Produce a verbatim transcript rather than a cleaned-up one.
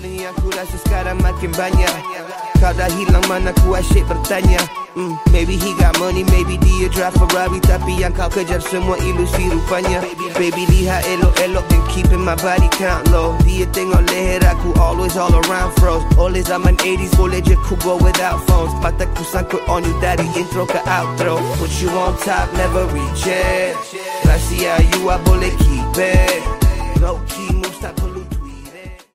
feeling yang ku rasa sekarang makin banyak. Kau dah hilang mana ku asyik bertanya. mm, Maybe he got money, maybe dia drive Ferrari, tapi yang kau kejar semua ilusi rupanya. Baby lihat elok-elok and keeping my body count low. Dia tengok leher aku always all around froze. Oleh zaman eighties boleh je ku go without phones. Mataku sangkut on you dari intro ke outro. Put you on top, never reject. Rahsia you I boleh keep it. Low key moves tak perlu